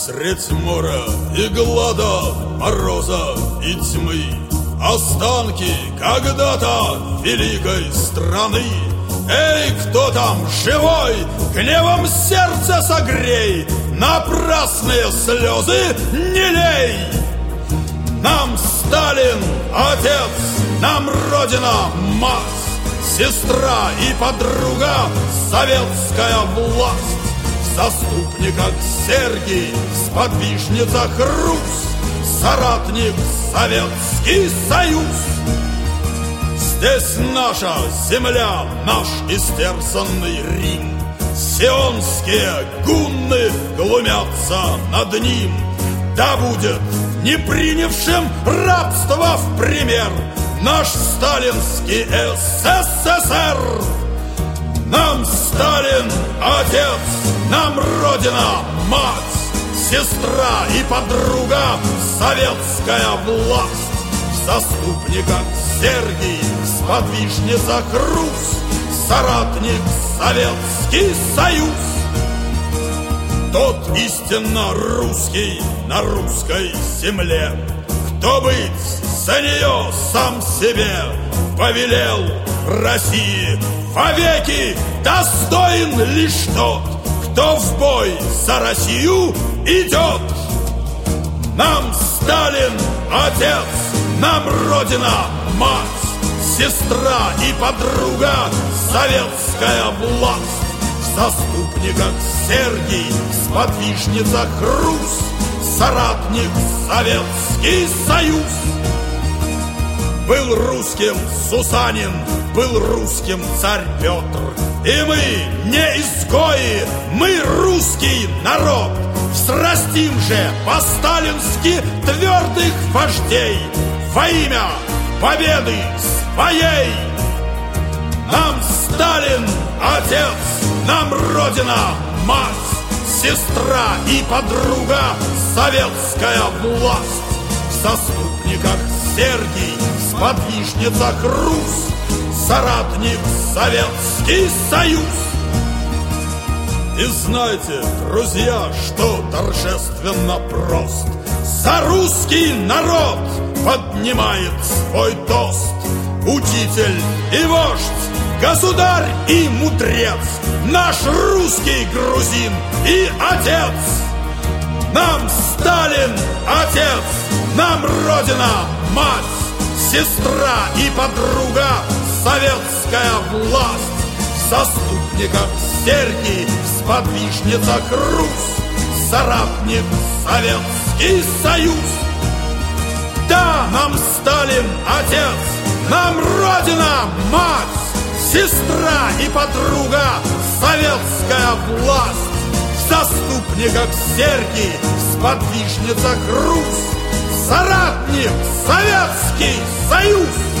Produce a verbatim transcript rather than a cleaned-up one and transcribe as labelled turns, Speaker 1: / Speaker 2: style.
Speaker 1: Средь моря и глада, мороза и тьмы, останки когда-то великой страны. Эй, кто там живой, гневом сердце согрей, напрасные слезы не лей. Нам Сталин отец, нам Родина мать, сестра и подруга советская власть. В заступниках Сергий, в сподвижницах Русь, соратник Советский Союз. Здесь наша земля, наш истерзанный Рим, сионские гунны глумятся над ним. Да будет не принявшим рабство в пример наш сталинский СССР. Нам Сталин отец, нам Родина мать, сестра и подруга советская власть. В заступниках Сергий, в сподвижницах Русь, соратник Советский Союз. Тот истинно русский на русской земле, кто быть за нее сам себе повелел. России вовеки достоин лишь тот, кто в бой за Россию идет. Нам Сталин отец, нам Родина мать, сестра и подруга советская власть. В заступниках Сергий, в сподвижницах Русь, соратник Советский Союз. Был русским Сусанин, был русским царь Петр, и мы не изгои, мы русский народ. Взрастим же по-сталински твердых вождей во имя победы своей. Нам Сталин отец, нам Родина мать, сестра и подруга советская власть. В заступниках Сергий, в сподвижницах Русь, соратник Советский Союз. И знайте, друзья, что торжественно прост. За русский народ поднимает свой тост учитель и вождь, государь и мудрец, наш русский грузин и отец. Нам Сталин отец, нам Родина мать, сестра и подруга советская власть. В заступниках Сергий, в сподвижницах Русь, соратник Советский Союз. Да, нам Сталин отец, нам Родина мать, сестра и подруга советская власть. В заступниках Сергий, в сподвижницах Русь, соратник Советский Союз.